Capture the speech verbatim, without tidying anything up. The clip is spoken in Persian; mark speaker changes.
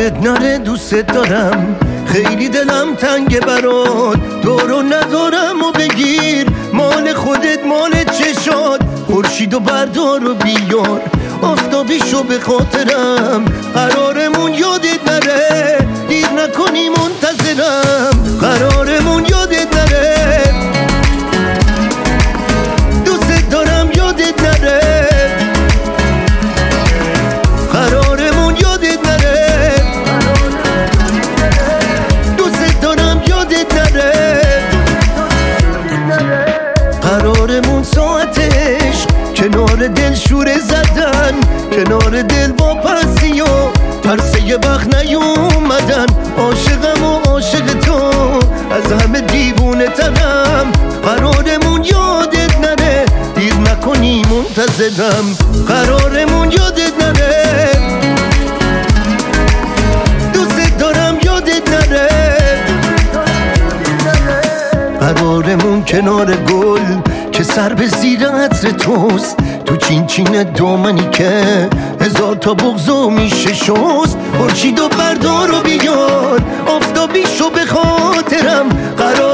Speaker 1: یادت نره دوست دارم، خیلی دلم تنگ برات، دارو ندارم و بگیر مال خودت مال چشات. خورشید و بردار و بیار آفتابیشو به خاطرم، قرارمون یادت نره دیر نکنی منتظرم، قرارمون یادت نره دوست دارم یادت نره، قرارمون یادت نره دوست دارم یادت نره، قرارمون ساعتش کنار دل شوره زدن، کنار دل واپسی و ترسه وقت نیومدن. عاشقم و عاشق تو از همه دیوونه ترم، قرارمون یادت نره دیر نکنی منتظرم، قرارمون یادت نره دوست دارم یادت نره، قرارمون کنار گل که سر به زیر عطر توست، تو چین چین دامنی که هزار تا بغضو میشه شست. خورشید و بردار و بیار آفتابیشو به خاطرم، قرار